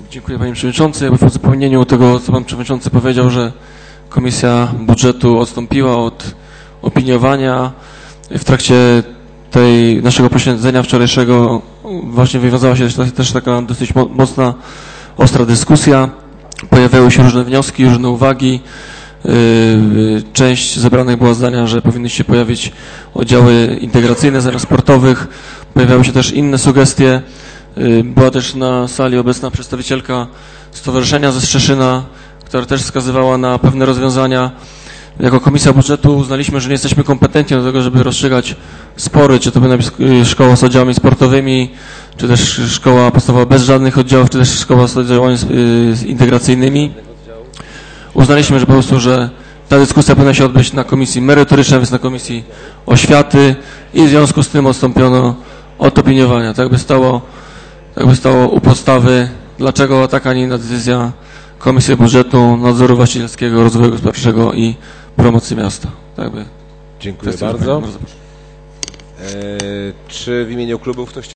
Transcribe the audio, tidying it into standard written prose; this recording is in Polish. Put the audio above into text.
Dziękuję panie przewodniczący. W uzupełnieniu tego, co pan przewodniczący powiedział, że Komisja Budżetu odstąpiła od opiniowania. W trakcie tej naszego posiedzenia wczorajszego właśnie wywiązała się też taka dosyć mocna, ostra dyskusja. Pojawiały się różne wnioski, różne uwagi. Część zebranych była zdania, że powinny się pojawić oddziały integracyjne zamiast sportowych. Pojawiały się też inne sugestie. Była też na sali obecna przedstawicielka Stowarzyszenia ze Strzeszyna, która też wskazywała na pewne rozwiązania. Jako Komisja Budżetu uznaliśmy, że nie jesteśmy kompetentni do tego, żeby rozstrzygać spory, czy to będzie szkoła z oddziałami sportowymi, czy też szkoła podstawowa bez żadnych oddziałów, czy też szkoła z oddziałami integracyjnymi. Uznaliśmy, że po prostu, że ta dyskusja powinna się odbyć na komisji merytorycznej, więc na komisji oświaty i w związku z tym odstąpiono od opiniowania. Tak by stało u podstawy, dlaczego taka, nie inna decyzja Komisji Budżetu, Nadzoru Właścicielskiego, Rozwoju Gospodarczego i Promocji Miasta. Tak by. Dziękuję bardzo. Czy w imieniu klubu ktoś